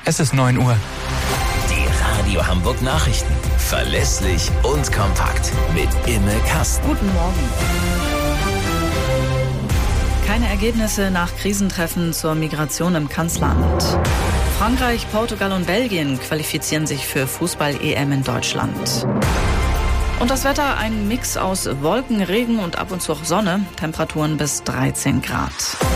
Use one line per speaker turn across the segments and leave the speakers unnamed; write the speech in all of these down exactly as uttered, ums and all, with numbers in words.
Es ist neun Uhr.
Die Radio Hamburg Nachrichten. Verlässlich und kompakt. Mit Imme Kasten.
Guten Morgen. Keine Ergebnisse nach Krisentreffen zur Migration im Kanzleramt. Frankreich, Portugal und Belgien qualifizieren sich für Fußball-E M in Deutschland. Und das Wetter, ein Mix aus Wolken, Regen und ab und zu auch Sonne. Temperaturen bis dreizehn Grad.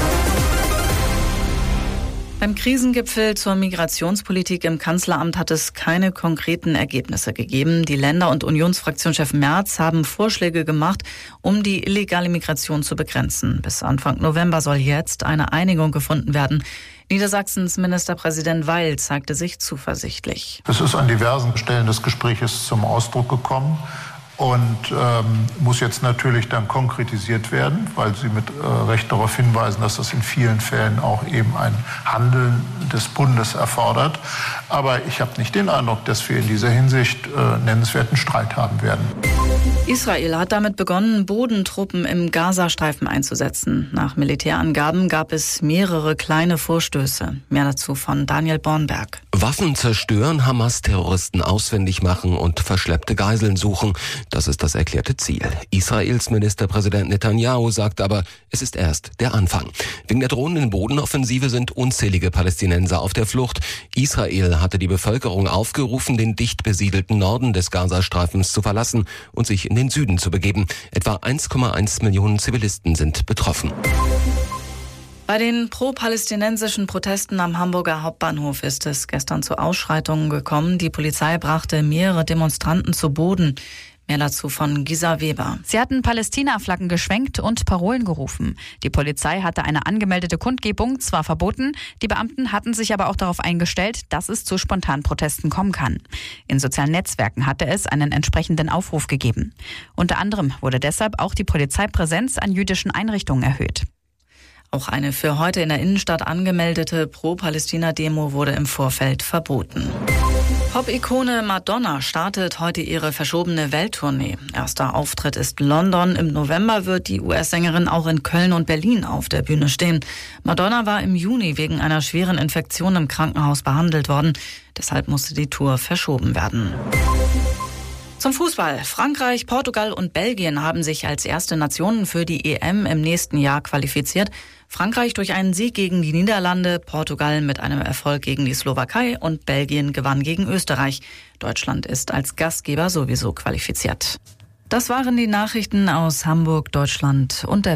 Beim Krisengipfel zur Migrationspolitik im Kanzleramt hat es keine konkreten Ergebnisse gegeben. Die Länder- und Unionsfraktionschef Merz haben Vorschläge gemacht, um die illegale Migration zu begrenzen. Bis Anfang November soll jetzt eine Einigung gefunden werden. Niedersachsens Ministerpräsident Weil zeigte sich zuversichtlich.
Es ist an diversen Stellen des Gespräches zum Ausdruck gekommen und ähm, muss jetzt natürlich dann konkretisiert werden, weil Sie mit äh, Recht darauf hinweisen, dass das in vielen Fällen auch eben ein Handeln des Bundes erfordert. Aber ich habe nicht den Eindruck, dass wir in dieser Hinsicht äh, nennenswerten Streit haben werden.
Israel hat damit begonnen, Bodentruppen im Gazastreifen einzusetzen. Nach Militärangaben gab es mehrere kleine Vorstöße. Mehr dazu von Daniel Bornberg.
Waffen zerstören, Hamas-Terroristen ausfindig machen und verschleppte Geiseln suchen. Das ist das erklärte Ziel. Israels Ministerpräsident Netanyahu sagt aber, es ist erst der Anfang. Wegen der drohenden Bodenoffensive sind unzählige Palästinenser auf der Flucht. Israel hatte die Bevölkerung aufgerufen, den dicht besiedelten Norden des Gazastreifens zu verlassen und sich in den Süden zu begeben. Etwa eins Komma eins Millionen Zivilisten sind betroffen.
Bei den pro-palästinensischen Protesten am Hamburger Hauptbahnhof ist es gestern zu Ausschreitungen gekommen. Die Polizei brachte mehrere Demonstranten zu Boden. Mehr dazu von Gisa Weber.
Sie hatten Palästina-Flaggen geschwenkt und Parolen gerufen. Die Polizei hatte eine angemeldete Kundgebung zwar verboten, die Beamten hatten sich aber auch darauf eingestellt, dass es zu spontanen Protesten kommen kann. In sozialen Netzwerken hatte es einen entsprechenden Aufruf gegeben. Unter anderem wurde deshalb auch die Polizeipräsenz an jüdischen Einrichtungen erhöht.
Auch eine für heute in der Innenstadt angemeldete Pro-Palästina-Demo wurde im Vorfeld verboten. Pop-Ikone Madonna startet heute ihre verschobene Welttournee. Erster Auftritt ist London. Im November wird die U S-Sängerin auch in Köln und Berlin auf der Bühne stehen. Madonna war im Juni wegen einer schweren Infektion im Krankenhaus behandelt worden. Deshalb musste die Tour verschoben werden. Zum Fußball. Frankreich, Portugal und Belgien haben sich als erste Nationen für die E M im nächsten Jahr qualifiziert. Frankreich durch einen Sieg gegen die Niederlande, Portugal mit einem Erfolg gegen die Slowakei und Belgien gewann gegen Österreich. Deutschland ist als Gastgeber sowieso qualifiziert. Das waren die Nachrichten aus Hamburg, Deutschland und der